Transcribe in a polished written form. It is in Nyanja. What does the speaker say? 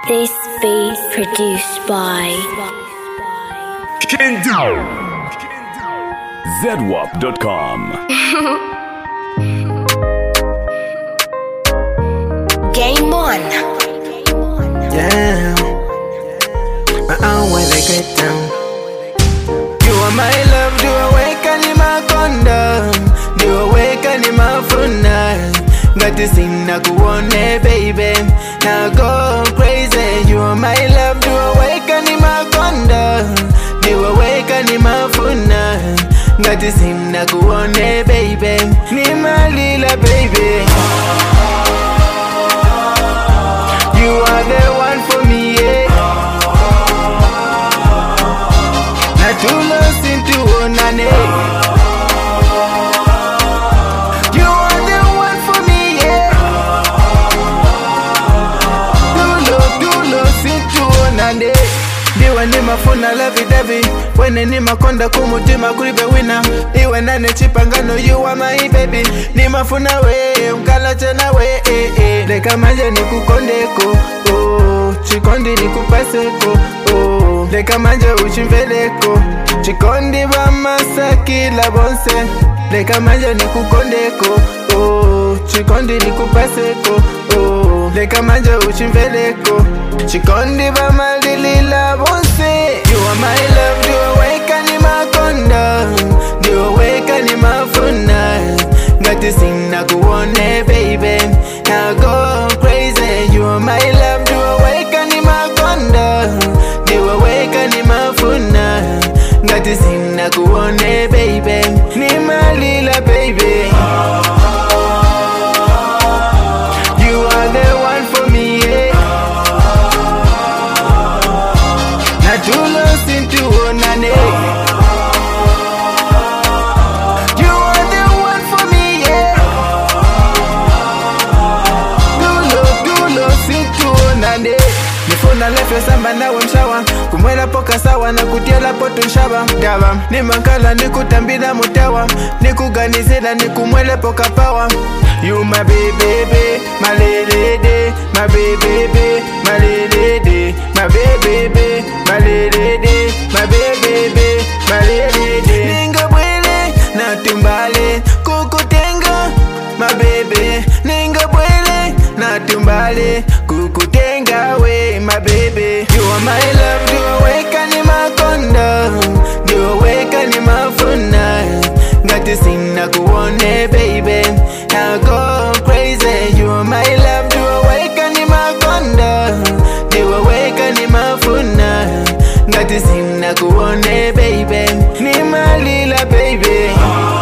This beat produced by Kendo. ZWAP.com. Game On. Yeah, my own way they get down. You are my love, do awaken my condom, do awaken my funa. Got this in na kuone baby, now go crazy. You are my love, do awaken my condom, do awaken my funa. Got this in na kuone baby, ni malila baby. You are the one for me, yeah. Not too lost into onane. You are the one for me, yeah. Too lost into onane. Diwa ni mafuna lavi davi, wene ni makonda kumutima kulibe wina. Iwe nane chipangano, you are my baby. Ni mafuna we, mkala chena we, Leka manje ni kukondeko, oh. Chikondi ni kupaseko, oh. Leka manje uchimveleko, chikondi ba masaki la bonse. Leka manje ni kukondeko, oh. Chikondi ni kupaseko, oh. Leka manje uchimveleko, chikondi ba malili la bonse. You are my love, you awaken my condom, you awaken my funa. Got this thing na kuone baby, now go crazy. You are my love, do awaken my condom, do awaken my funa. Got this thing na kuone baby, ni malila baby. You are the one for me, yeah. Not too lost into onane. Nifuna lefe samba nawe mshawa, kumwela poka sawa na kutiela poto nshaba. Daba, ni mankala ni kutambila mutewa, ni kuganizila ni kumwele poka pawa. You my baby, my lady, my baby, my lady, my baby, my lady, my baby, my lady. Ninga bwele na tumbale kukutenga, my baby. Ninga bwele na tumbale kukutenga we, my baby. You are my love, do awaken my condom, do awaken my funa. Got this thing na kuone baby, now go crazy. You are my love, do awaken my condom, do awaken my funa. Got this thing na kuone baby, ni malila baby.